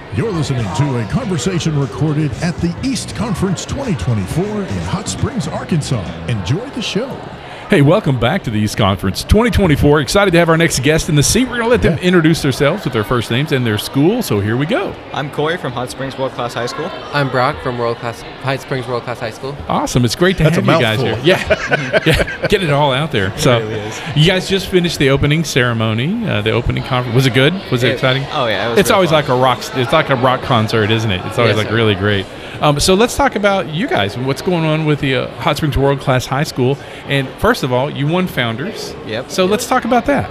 You're listening to a conversation recorded at the East Conference 2024 in Hot Springs, Arkansas. Enjoy the show. Hey, welcome back to the East Conference 2024. Excited to have our next guest in the seat. We're going to let them introduce themselves with their first names and their school, so here we go. I'm Corey from Hot Springs World Class High School. I'm Brock from Hot Springs World Class High School. Awesome. It's great to have you guys here. Yeah. Get it all out there. So, really is. You guys just finished the opening ceremony, the opening conference. Was it good? Was it exciting? Oh, yeah. It's always like it's like a rock concert, isn't it? It's always really great. So let's talk about you guys. What's going on with the Hot Springs World Class High School? And first of all, you won Founders. Yep. So let's talk about that.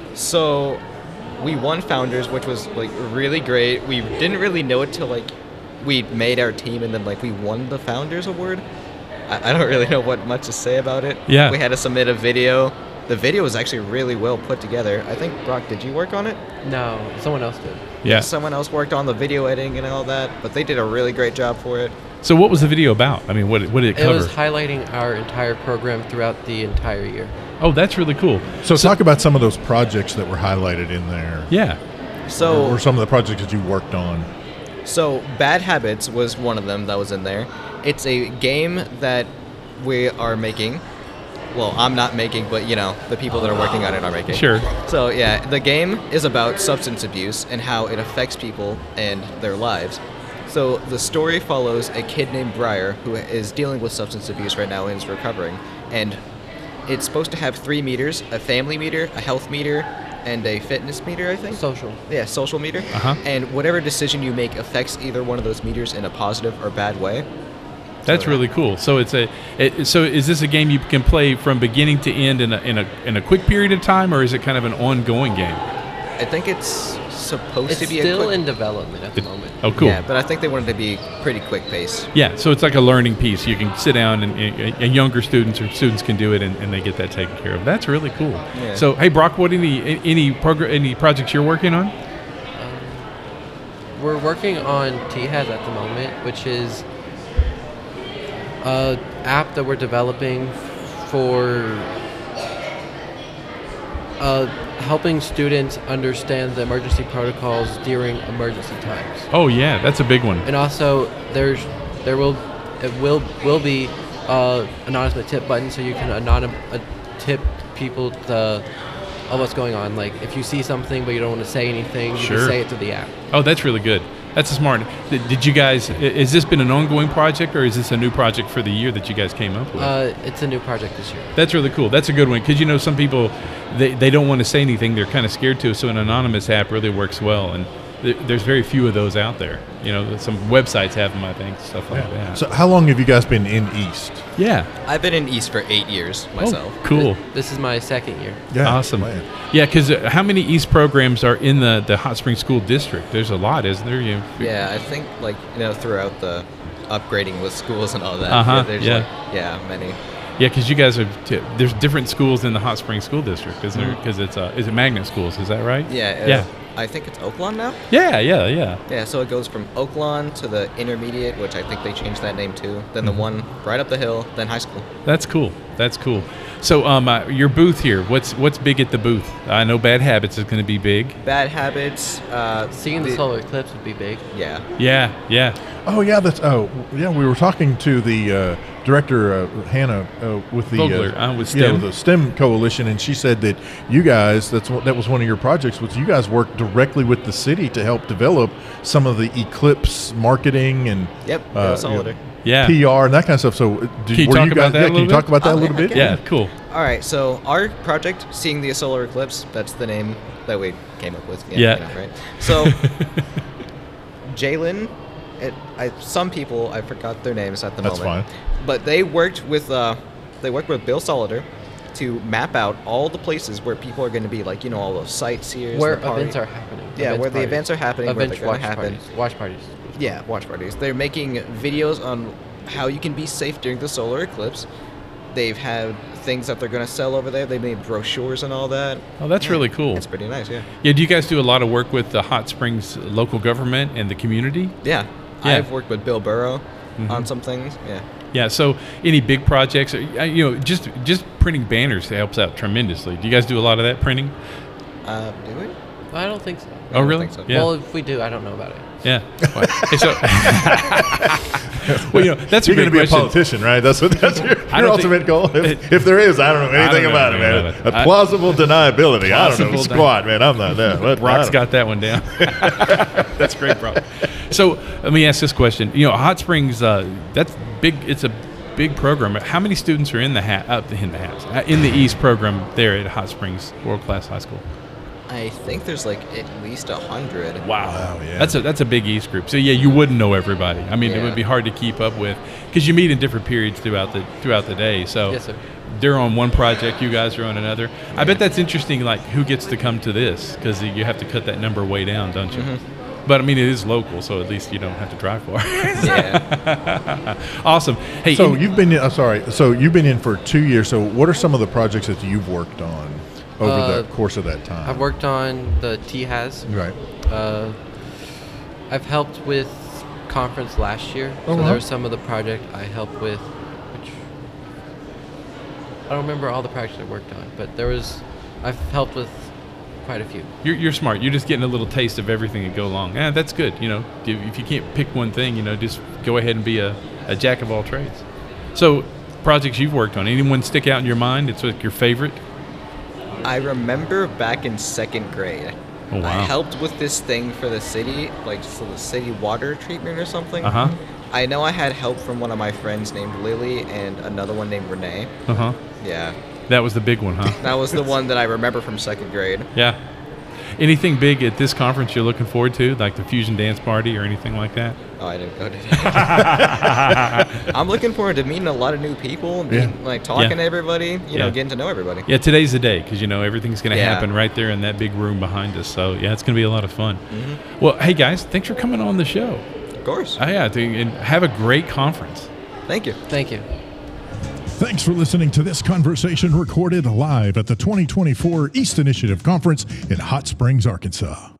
So we won Founders, which was like really great. We didn't really know it till we made our team, and then we won the Founders Award. I don't really know what much to say about it. Yeah. We had to submit a video. The video was actually really well put together. I think, Brock, did you work on it? No, someone else did. Yeah. Someone else worked on the video editing and all that, but they did a really great job for it. So what was the video about? I mean, what did it cover? It was highlighting our entire program throughout the entire year. Oh, that's really cool. So talk about some of those projects that were highlighted in there. Yeah. So, or some of the projects that you worked on. So Bad Habits was one of them that was in there. It's a game that we are making. Well, I'm not making, but the people that are working on it are making. Sure. So yeah, the game is about substance abuse and how it affects people and their lives. So the story follows a kid named Briar who is dealing with substance abuse right now and is recovering. And it's supposed to have 3 meters: a family meter, a health meter, and a fitness meter, I think. Social. Yeah, social meter. Uh-huh. And whatever decision you make affects either one of those meters in a positive or bad way. That's really cool. So so is this a game you can play from beginning to end in a quick period of time, or is it kind of an ongoing game? I think it's supposed It's to be still a quick... in development at the moment. Oh, cool. Yeah, but I think they wanted to be pretty quick pace. Yeah, so it's like a learning piece. You can sit down and younger students or students can do it and they get that taken care of. That's really cool. Yeah. So, hey, Brock, what any projects you're working on? We're working on THAS at the moment, which is an app that we're developing for helping students understand the emergency protocols during emergency times. Oh yeah, that's a big one. And also, there will be anonymous tip button, so you can tip people of what's going on. Like if you see something but you don't want to say anything, you Sure. can say it to the app. Oh, that's really good. That's smart. Did you guys? Has this been an ongoing project, or is this a new project for the year that you guys came up with? It's a new project this year. That's really cool. That's a good one because some people they don't want to say anything. They're kind of scared to. So an anonymous app really works well, and there's very few of those out there. Some websites have them, I think, stuff like that. So how long have you guys been in East? Yeah. I've been in East for 8 years myself. Oh, cool. This is my second year. Yeah, Awesome. man. Yeah, because how many East programs are in the Hot Springs School District? There's a lot, isn't there? Yeah, I think throughout the upgrading with schools and all that. Uh-huh, There's many. Yeah, because you guys there's different schools in the Hot Springs School District, isn't there? Because is it Magnet Schools? Is that right? Yeah. I think it's Oaklawn now. Yeah. Yeah, so it goes from Oaklawn to the intermediate, which I think they changed that name too. Then the one right up the hill, then high school. That's cool. So, your booth here. What's big at the booth? I know Bad Habits is going to be big. Bad Habits. Seeing the solar eclipse would be big. Yeah. Yeah. Oh yeah, we were talking to the director Hannah with the Vogler, with STEM. the STEM Coalition, and she said that you guys that was one of your projects. Was you guys worked directly with the city to help develop some of the eclipse marketing and Solar. Yeah. PR and that kind of stuff. So Can you talk about that a Can you little talk bit? about that a little bit? Yeah, cool. All right, so our project, Seeing the Solar Eclipse, that's the name that we came up with. Right? So, Jalen, some people, I forgot their names at the moment. That's fine. But they worked with Bill Solider to map out all the places where people are going to be, all those sightseers. Where the party. events are happening. Yeah, where the events are happening, where they're going to happen. Watch parties. Yeah, watch parties. They're making videos on how you can be safe during the solar eclipse. They've had things that they're going to sell over there. They made brochures and all that. Oh, that's really cool. It's pretty nice, yeah. Yeah, do you guys do a lot of work with the Hot Springs local government and the community? Yeah. I've worked with Bill Burrow on some things, yeah. Yeah, so any big projects, just printing banners helps out tremendously. Do you guys do a lot of that printing? Do we? I don't think so. Oh, don't really? think so. Yeah. Well, if we do, I don't know about it. Yeah. Hey, so, well, that's You're a going great to be a question. politician, right? That's your I don't ultimate think- goal. If there is, I don't know anything know about it, anything man. about it. A plausible deniability. I don't know. Plausible Squat, man. I'm not there. Brock's got that one down. That's great, Brock. So let me ask this question. Hot Springs, that's big. It's a big program. How many students are in the East program there at Hot Springs World Class High School? I think there's like at least 100. Wow, yeah. That's a big East group. So yeah, you wouldn't know everybody. I mean, it Yeah. would be hard to keep up with because you meet in different periods throughout the day. So Yes, sir. they're on one project, you guys are on another. I bet that's interesting. Like who gets to come to this because you have to cut that number way down, don't you? But I mean, it is local, so at least you don't have to drive far. Yeah. Awesome. Hey, So you've been in, So you've been in for 2 years. So what are some of the projects that you've worked on over the course of that time? I've worked on the THAS. Right. I've helped with conference last year. Oh, So wow. there was some of the project I helped with, which I don't remember all the projects I worked on, but I've helped with quite a few. You're smart. You're just getting a little taste of everything that go along. That's good. If you can't pick one thing, just go ahead and be a jack of all trades. So, projects you've worked on, anyone stick out in your mind? It's like your favorite? I remember back in 2nd grade. Oh, wow. I helped with this thing for the city, like so the city water treatment or something. Uh-huh. I know I had help from one of my friends named Lily and another one named Renee. Uh-huh. Yeah. That was the big one, huh? That was the one that I remember from 2nd grade. Yeah. Anything big at this conference you're looking forward to, like the Fusion Dance Party or anything like that? Oh, I didn't go to that. I'm looking forward to meeting a lot of new people, talking Yeah. to everybody, Yeah. getting to know everybody. Yeah, today's the day because everything's going to Yeah. happen right there in that big room behind us. So yeah, it's going to be a lot of fun. Well, hey guys, thanks for coming on the show. Of course. And have a great conference. Thank you. Thank you. Thanks for listening to this conversation recorded live at the 2024 East Initiative Conference in Hot Springs, Arkansas.